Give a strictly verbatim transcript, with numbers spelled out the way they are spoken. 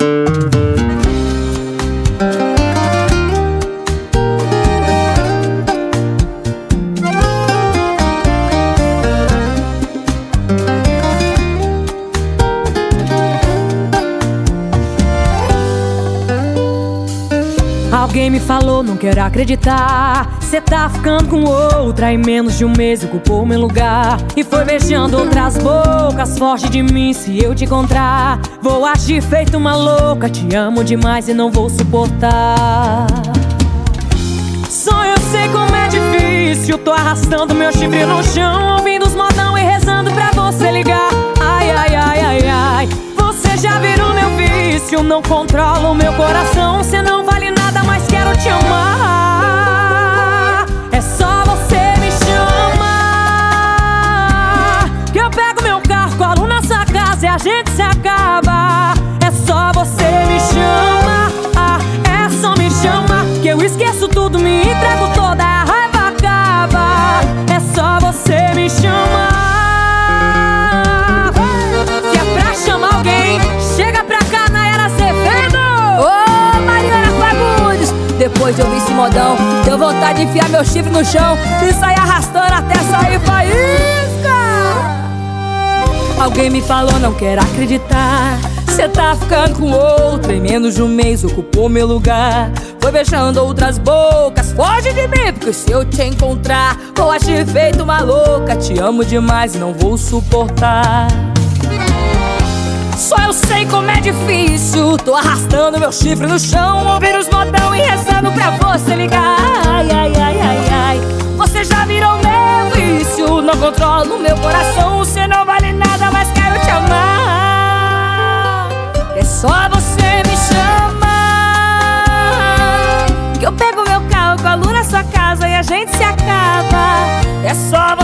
Alguém me falou, não quero acreditar, cê tá ficando com outra. Em menos de um mês ocupou meu lugar e foi beijando outras bocas. Foge de mim se eu te encontrar, vou agir feito uma louca. Te amo demais e não vou suportar. Só eu sei como é difícil, tô arrastando meu chifre no chão, ouvindo os modão e rezando pra você ligar. Ai, ai, ai, ai, ai, você já virou meu vício, não controla o meu coração. Cê não vale nada, mas quero te amar. É só você me chamar, que eu pego meu carro, colo na sua casa e a gente se acaba. É só você me chamar, ah, é só me chamar, que eu esqueço tudo, me entrego toda, a raiva acaba. É só você me chamar. Se é pra chamar alguém, chega pra cá, Nayara Azevedo. Ô, Mariana Fagundes, depois de ouvir esse modão, deu vontade de enfiar meu chifre no chão e sair arrastando até sair faísca. Alguém me falou, não quero acreditar, cê tá ficando com outra. Em menos de um mês ocupou meu lugar, foi beijando outras bocas. Foge de mim, porque se eu te encontrar, vou agir feito uma louca. Te amo demais e não vou suportar. Só eu sei como é difícil, tô arrastando meu chifre no chão, ouvindo os modão e rezando pra você ligar. Ai, ai, ai, ai, ai, você já virou meu vício, não controla o meu coração. Você não vale nada, mas quero te amar. É só você me chamar, que eu pego meu carro, colo na sua casa e a gente se acaba. É só você